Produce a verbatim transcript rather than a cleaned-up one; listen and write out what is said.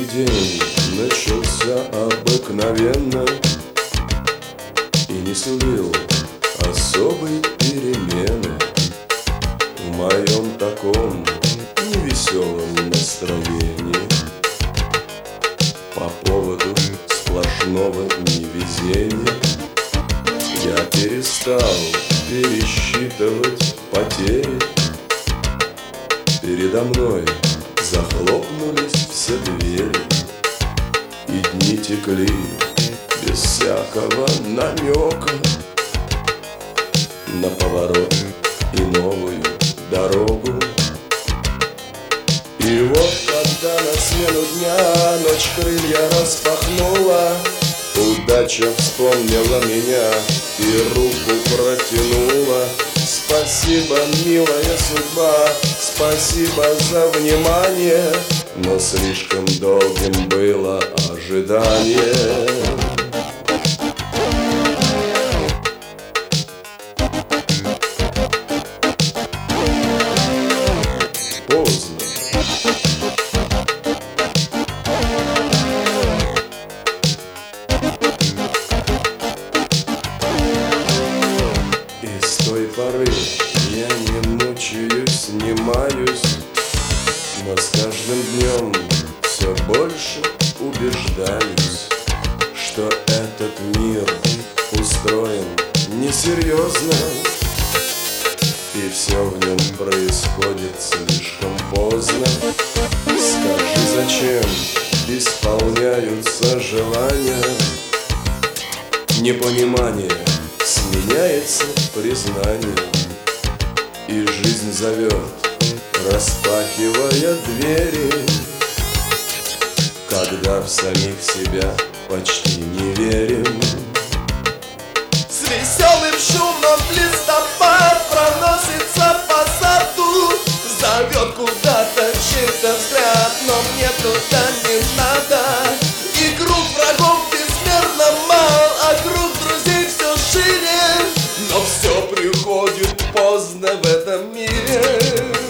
день начался обыкновенно и не сулил особой перемены в моем таком невеселом настроении по поводу сплошного невезения. Я перестал пересчитывать потери. Передо мной захлопнулись все двери, и дни текли без всякого намека на поворот и новую дорогу. И вот когда на смену дня ночь крылья распахнула, удача вспомнила меня и руку протянула. Спасибо, милая судьба, спасибо за внимание, но слишком долгим было ожидание. Поздно. И с той поры я не мучаюсь, не маюсь, но с каждым днем все больше убеждаюсь, что этот мир устроен несерьезно, и все в нем происходит слишком поздно. Скажи, зачем исполняются желания? Непонимание сменяется признанием, и жизнь зовет, распахивая двери, когда в самих себя почти не верим. С веселым шумом листопад проносится по саду, зовет куда-то чей-то взгляд, но мне туда не надо. И круг врагов безмерно мал, а круг друзей все шире, но все приходит поздно в этом мире.